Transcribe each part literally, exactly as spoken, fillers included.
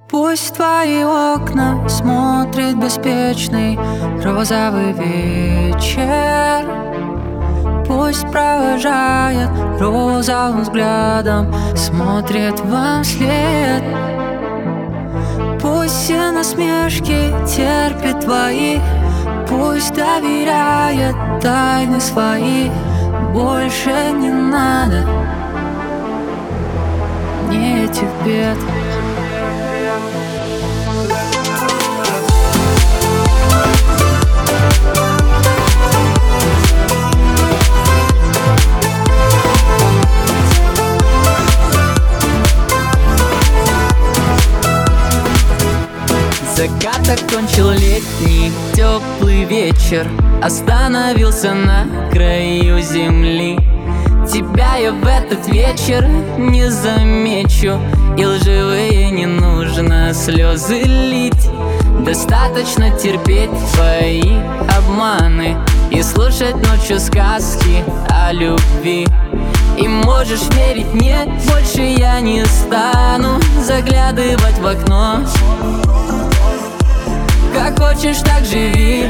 Пусть твои окна смотрит беспечный розовый вечер. Пусть провожает розовым взглядом, смотрит вам вслед. Пусть все насмешки терпит твои, пусть доверяет тайны свои. Больше не надо ни этих бед. Закат окончил летний теплый вечер, остановился на краю земли. Тебя я в этот вечер не замечу, и лживые не нужно слезы лить. Достаточно терпеть твои обманы и слушать ночью сказки о любви. И можешь верить, нет, больше я не стану заглядывать в окно. Как хочешь, так живи.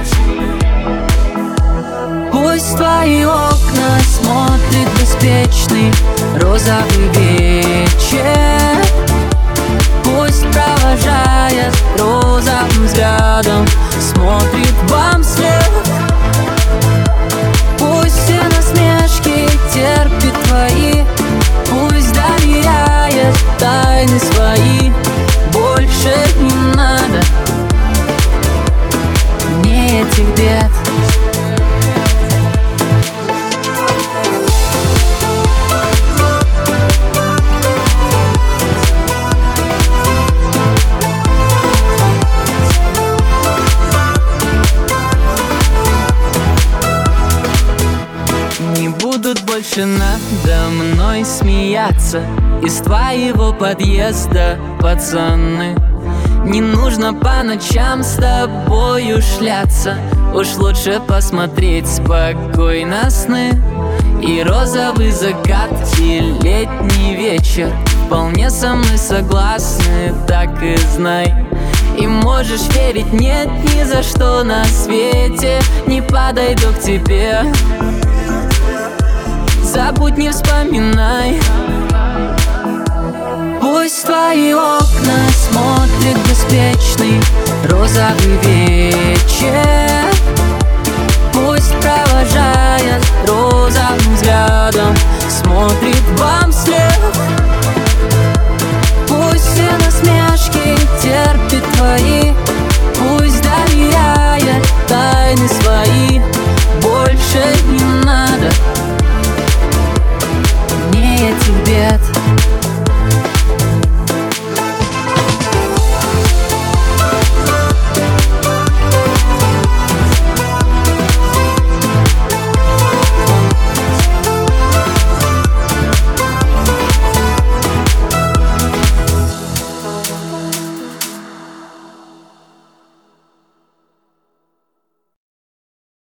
Пусть твои окна смотрит беспечный розовый вечер. Пусть провожает розовым взглядом, смотрит вам вслед. Пусть все насмешки терпит твои, пусть доверяет тайны свои. Больше не надо ни этих бед. Не будут больше надо мной смеяться из твоего подъезда, пацаны. Не нужно по ночам с тобою шляться, уж лучше посмотреть спокойно сны. И розовый закат, и летний вечер вполне со мной согласны, так и знай. И можешь верить, нет, ни за что на свете не подойду к тебе. Забудь, не вспоминай. Пусть твои окна смотрит беспечный розовый вечер. Пусть провожает розовым взглядом, смотрит вам